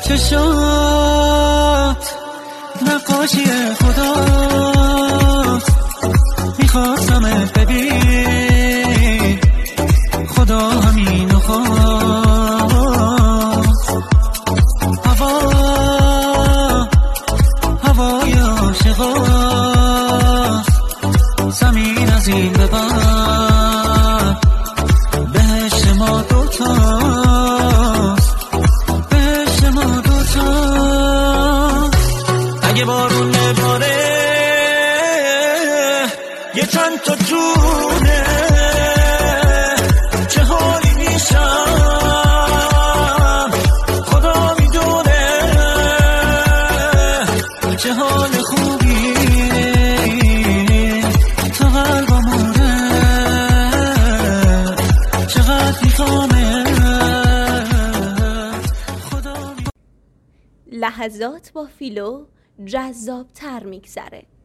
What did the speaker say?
چشات نقاشی خداست، میخواستم ببین خدا همینو خواست. هوای عاشقاست، زمین از این به بعد بهشت ما دوتاست، بهشت ما دوتاست. اگه بارون نباره یه چند تا جونه چه حالی میشم خدا میدونه، چه حال خوبی تا قلبمونه، چقدر میخوامه خدا. لحظات با فیلو جذاب‌تر میگذره.